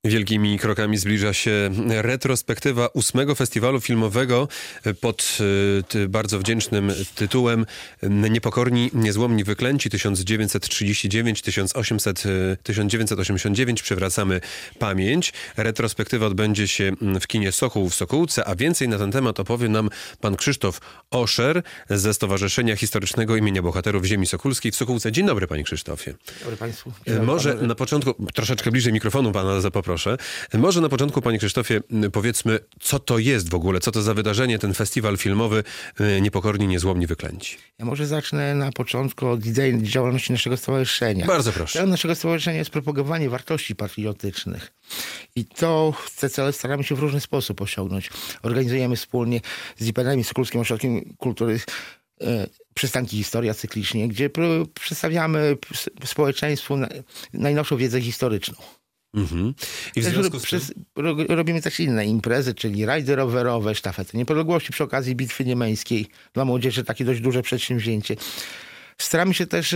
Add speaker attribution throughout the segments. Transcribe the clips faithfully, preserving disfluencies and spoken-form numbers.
Speaker 1: Wielkimi krokami zbliża się retrospektywa ósmego festiwalu filmowego pod y, bardzo wdzięcznym tytułem Niepokorni, niezłomni, wyklęci tysiąc dziewięćset trzydzieści dziewięć do tysiąc dziewięćset osiemdziesiąt dziewięć. Przywracamy pamięć. Retrospektywa odbędzie się w kinie Sokół w Sokółce, a więcej na ten temat opowie nam pan Krzysztof Oszer ze Stowarzyszenia Historycznego imienia Bohaterów Ziemi Sokólskiej w Sokółce. Dzień dobry, panie Krzysztofie.
Speaker 2: Dzień dobry państwu.
Speaker 1: Dzień dobry, Może panowie. Na początku, troszeczkę bliżej mikrofonu pana zapoproszę. Proszę. Może na początku, panie Krzysztofie, powiedzmy, co to jest w ogóle, co to za wydarzenie, ten festiwal filmowy Niepokorni, niezłomni, wyklęci.
Speaker 2: Ja może zacznę na początku od idei działalności naszego stowarzyszenia.
Speaker 1: Bardzo proszę.
Speaker 2: Celem naszego stowarzyszenia jest propagowanie wartości patriotycznych. I to, te cele staramy się w różny sposób osiągnąć. Organizujemy wspólnie z I P N-em i Sokólskim Ośrodkiem Kultury e, przystanki Historia cyklicznie, gdzie pro, przedstawiamy społeczeństwu na, najnowszą wiedzę historyczną.
Speaker 1: Mhm. I w związku z tym...
Speaker 2: Przez, robimy też inne imprezy, czyli rajdy rowerowe, sztafety niepodległości przy okazji Bitwy Niemeńskiej. Dla młodzieży takie dość duże przedsięwzięcie. Staramy się też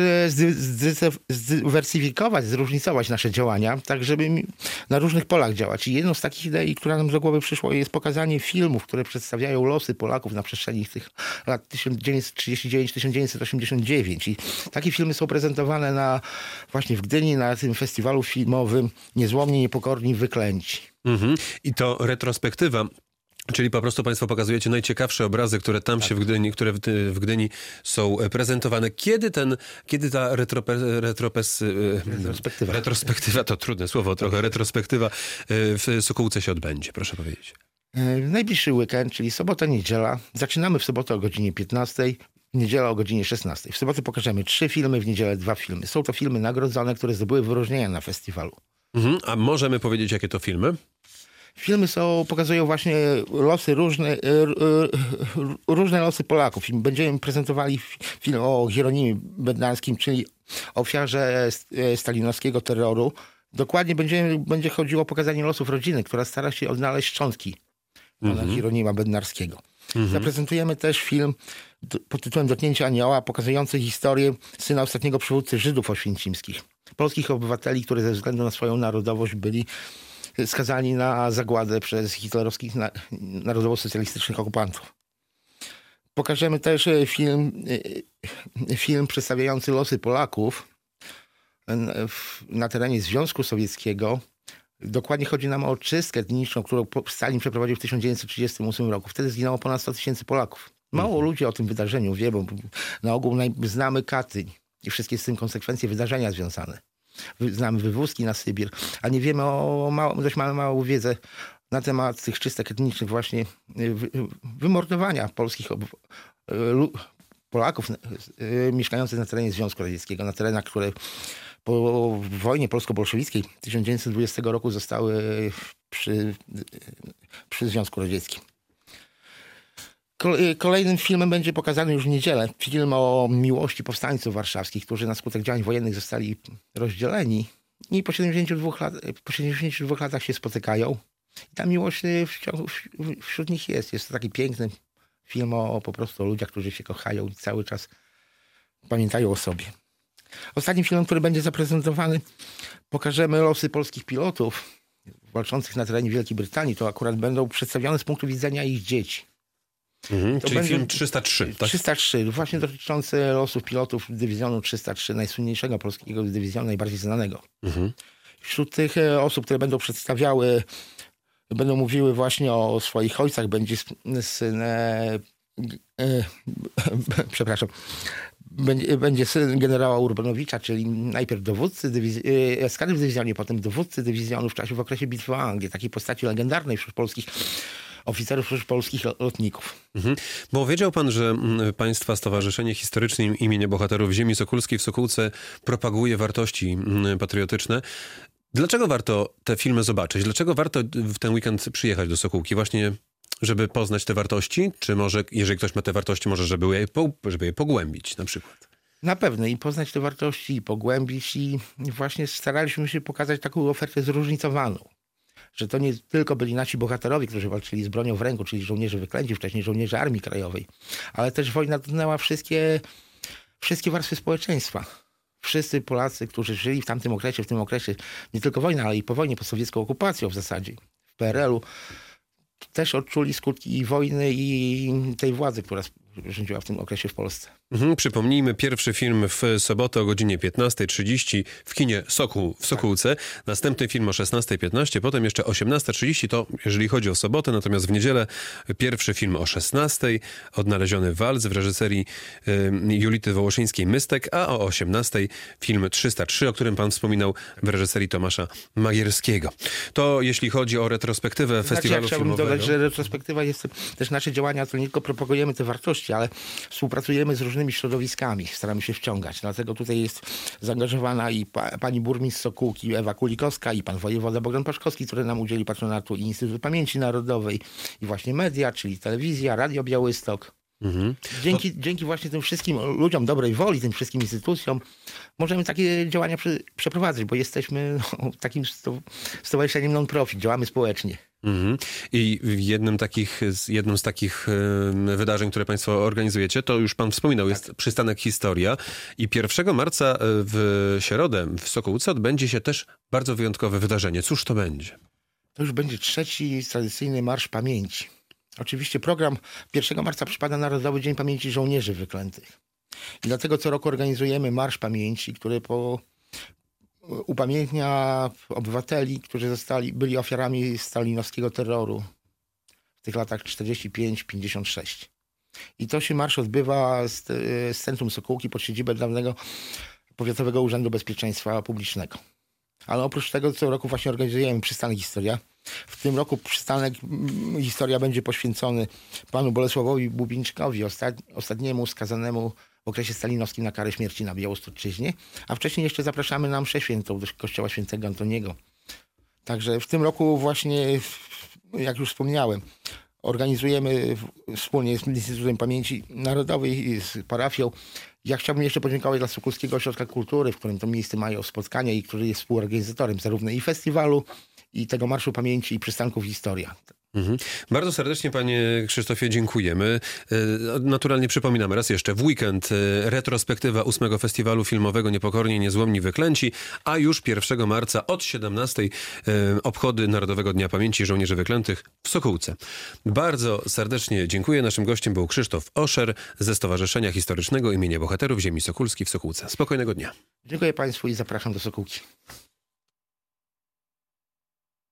Speaker 2: zdywersyfikować, zróżnicować nasze działania, tak żeby na różnych polach działać. I jedną z takich idei, która nam do głowy przyszła, jest pokazanie filmów, które przedstawiają losy Polaków na przestrzeni tych lat tysiąc dziewięćset trzydzieści dziewięć do tysiąc dziewięćset osiemdziesiąt dziewięć. I takie filmy są prezentowane na, właśnie w Gdyni na tym festiwalu filmowym Niezłomni, Niepokorni, Wyklęci.
Speaker 1: Mhm. I to retrospektywa. Czyli po prostu państwo pokazujecie najciekawsze obrazy, które tam tak. się w Gdyni, które w, w Gdyni są prezentowane. Kiedy ten, kiedy ta retrope, retropes,
Speaker 2: retrospektywa.
Speaker 1: retrospektywa, to trudne słowo trochę, retrospektywa w Sokółce się odbędzie, proszę powiedzieć.
Speaker 2: Najbliższy weekend, czyli sobota, niedziela. Zaczynamy w sobotę o godzinie piętnastej, w niedzielę o godzinie szesnastej. W sobotę pokażemy trzy filmy, w niedzielę dwa filmy. Są to filmy nagrodzone, które zdobyły wyróżnienia na festiwalu. Mhm.
Speaker 1: A możemy powiedzieć, jakie to filmy?
Speaker 2: Filmy są, pokazują właśnie losy różne, różne losy Polaków. Będziemy prezentowali film o Hieronimie Bednarskim, czyli ofiarze stalinowskiego terroru. Dokładnie będzie, będzie chodziło o pokazanie losów rodziny, która stara się odnaleźć szczątki pana mm-hmm. Hieronima Bednarskiego. Mm-hmm. Zaprezentujemy też film pod tytułem Dotknięcie Anioła, pokazujący historię syna ostatniego przywódcy Żydów oświęcimskich. Polskich obywateli, którzy ze względu na swoją narodowość byli skazani na zagładę przez hitlerowskich na, narodowo-socjalistycznych okupantów. Pokażemy też film, film przedstawiający losy Polaków na terenie Związku Sowieckiego. Dokładnie chodzi nam o czystkę etniczną, którą Stalin przeprowadził w tysiąc dziewięćset trzydziestym ósmym roku. Wtedy zginęło ponad sto tysięcy Polaków. Mało mhm. ludzi o tym wydarzeniu wie, bo na ogół znamy Katyń i wszystkie z tym konsekwencje wydarzenia związane. Znamy wywózki na Sybir, a nie wiemy o mało, dość małą, małą wiedzę na temat tych czystek etnicznych właśnie wymordowania polskich Polaków mieszkających na terenie Związku Radzieckiego, na terenach, które po wojnie polsko-bolszewickiej tysiąc dziewięćset dwudziestego roku zostały przy, przy Związku Radzieckim. Kolejnym filmem będzie pokazany już w niedzielę film o miłości powstańców warszawskich, którzy na skutek działań wojennych zostali rozdzieleni i po siedemdziesięciu dwóch, lat, po siedemdziesięciu dwóch latach się spotykają. I ta miłość wśród nich jest. Jest to taki piękny film o po prostu o ludziach, którzy się kochają i cały czas pamiętają o sobie. Ostatnim filmem, który będzie zaprezentowany, pokażemy losy polskich pilotów walczących na terenie Wielkiej Brytanii. To akurat będą przedstawione z punktu widzenia ich dzieci.
Speaker 1: Mhm, czyli film trzysta trzy, tak?
Speaker 2: trzysta trzy, właśnie dotyczący losów pilotów dywizjonu trzysta trzy, najsłynniejszego polskiego dywizjonu, najbardziej znanego. Mhm. Wśród tych osób, które będą przedstawiały, będą mówiły właśnie o swoich ojcach, będzie syn, e, e, przepraszam, będzie, będzie syn generała Urbanowicza, czyli najpierw dowódcy dywizji, eskadry w dywizjonie, potem dowódcy dywizjonu w czasie, w okresie bitwy o Anglię, takiej postaci legendarnej wśród polskich oficerów polskich lotników.
Speaker 1: Mhm. Bo wiedział pan, że państwa Stowarzyszenie Historyczne imienia Bohaterów Ziemi Sokólskiej w Sokółce propaguje wartości patriotyczne. Dlaczego warto te filmy zobaczyć? Dlaczego warto w ten weekend przyjechać do Sokółki? Właśnie, żeby poznać te wartości? Czy może, jeżeli ktoś ma te wartości, może żeby je, po, żeby je pogłębić na przykład?
Speaker 2: Na pewno i poznać te wartości, i pogłębić i właśnie staraliśmy się pokazać taką ofertę zróżnicowaną. Że to nie tylko byli nasi bohaterowie, którzy walczyli z bronią w ręku, czyli żołnierze wyklęci, wcześniej żołnierze Armii Krajowej, ale też wojna dotknęła wszystkie, wszystkie warstwy społeczeństwa. wszyscy Polacy, którzy żyli w tamtym okresie, w tym okresie nie tylko wojny, ale i po wojnie, pod sowiecką okupacją w zasadzie, w P R L-u, też odczuli skutki i wojny i tej władzy, która rządziła w tym okresie w Polsce.
Speaker 1: Mhm, przypomnijmy, pierwszy film w sobotę o godzinie piętnasta trzydzieści w kinie Sokół w Sokółce. Tak. Następny film o szesnasta piętnaście, potem jeszcze osiemnasta trzydzieści, to jeżeli chodzi o sobotę, natomiast w niedzielę pierwszy film o szesnastej, Odnaleziony walc w reżyserii y, Julity Wołoszyńskiej-Mystek, a o osiemnastej film trzysta trzy, o którym pan wspominał, w reżyserii Tomasza Magierskiego. To jeśli chodzi o retrospektywę
Speaker 2: znaczy,
Speaker 1: festiwalu
Speaker 2: ja chciałbym
Speaker 1: filmowego.
Speaker 2: dodać, że retrospektywa jest też nasze działania, to nie tylko propagujemy te wartości, ale współpracujemy z różnymi środowiskami, staramy się wciągać. Dlatego tutaj jest zaangażowana i pa, pani burmistrz Sokółki Ewa Kulikowska i pan wojewoda Bogdan Paszkowski, który nam udzieli patronatu, i Instytut Pamięci Narodowej, i właśnie media, czyli telewizja, Radio Białystok. Mhm. Dzięki, to... dzięki właśnie tym wszystkim ludziom dobrej woli, tym wszystkim instytucjom możemy takie działania przy, przeprowadzać, bo jesteśmy no, takim sto, stowarzyszeniem non-profit, działamy społecznie. Mhm.
Speaker 1: I jednym takich, jednym z takich y, wydarzeń, które państwo organizujecie, to już pan wspominał, jest tak. Przystanek Historia. I pierwszego marca w środę w Sokółce odbędzie się też bardzo wyjątkowe wydarzenie. Cóż to będzie?
Speaker 2: To już będzie trzeci tradycyjny Marsz Pamięci. Oczywiście program pierwszego marca przypada Narodowy Dzień Pamięci Żołnierzy Wyklętych. I dlatego co roku organizujemy Marsz Pamięci, który po, upamiętnia obywateli, którzy zostali, byli ofiarami stalinowskiego terroru w tych latach czterdziestym piątym pięćdziesiątym szóstym. I to się marsz odbywa z, z centrum Sokółki pod siedzibę dawnego Powiatowego Urzędu Bezpieczeństwa Publicznego. Ale oprócz tego co roku właśnie organizujemy Przystanek Historia. W tym roku przystanek Historia będzie poświęcony panu Bolesławowi Bubińczykowi, ostatniemu skazanemu w okresie stalinowskim na karę śmierci na Białostoczyźnie, a wcześniej jeszcze zapraszamy na mszę świętą do kościoła świętego Antoniego. Także w tym roku właśnie, jak już wspomniałem, organizujemy wspólnie z Instytutem Pamięci Narodowej i z parafią. Ja chciałbym jeszcze podziękować dla Sokółskiego Ośrodka Kultury, w którym to miejsce mają spotkania i który jest współorganizatorem zarówno i festiwalu, i tego Marszu Pamięci, i Przystanków Historia.
Speaker 1: Mhm. Bardzo serdecznie panie Krzysztofie dziękujemy. Naturalnie przypominamy raz jeszcze, w weekend retrospektywa ósmego Festiwalu Filmowego Niepokorni Niezłomni Wyklęci, a już pierwszego marca od siedemnastej obchody Narodowego Dnia Pamięci Żołnierzy Wyklętych w Sokółce. Bardzo serdecznie dziękuję. Naszym gościem był Krzysztof Oszer ze Stowarzyszenia Historycznego imienia Bohaterów Ziemi Sokólskiej w Sokółce. Spokojnego dnia.
Speaker 2: Dziękuję państwu i zapraszam do Sokółki.